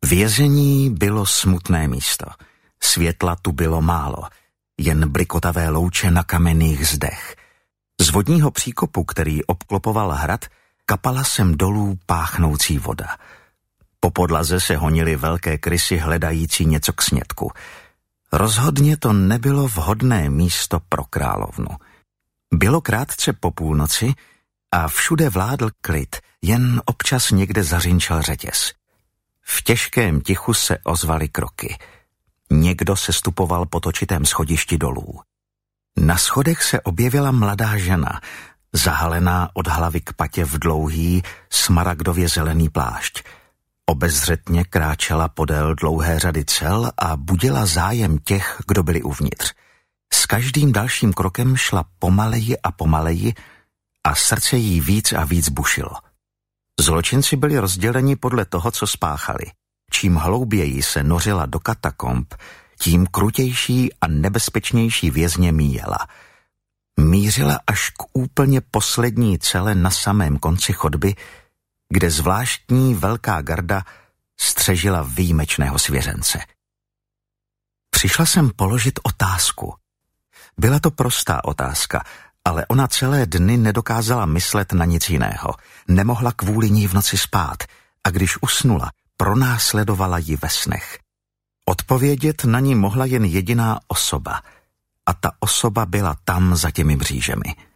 Vězení bylo smutné místo. Světla tu bylo málo, jen blikotavé louče na kamenných zdech. Z vodního příkopu, který obklopoval hrad, kapala sem dolů páchnoucí voda. Po podlaze se honily velké krysy hledající něco k snědku. Rozhodně to nebylo vhodné místo pro královnu. Bylo krátce po půlnoci a všude vládl klid, jen občas někde zařinčel řetěz. V těžkém tichu se ozvaly kroky. Někdo se stupoval po točitém schodišti dolů. Na schodech se objevila mladá žena, zahalená od hlavy k patě v dlouhý, smaragdově zelený plášť. Obezřetně kráčela podél dlouhé řady cel a budila zájem těch, kdo byli uvnitř. S každým dalším krokem šla pomaleji a pomaleji a srdce jí víc a víc bušilo. Zločinci byli rozděleni podle toho, co spáchali. Čím hlouběji se nořila do katakomb, tím krutější a nebezpečnější vězně míjela. Mířila až k úplně poslední cele na samém konci chodby, kde zvláštní velká garda střežila výjimečného svěřence. Přišla jsem položit otázku. Byla to prostá otázka, ale ona celé dny nedokázala myslet na nic jiného. Nemohla kvůli ní v noci spát a když usnula, pronásledovala ji ve snech. Odpovědět na ní mohla jen jediná osoba a ta osoba byla tam za těmi mřížemi.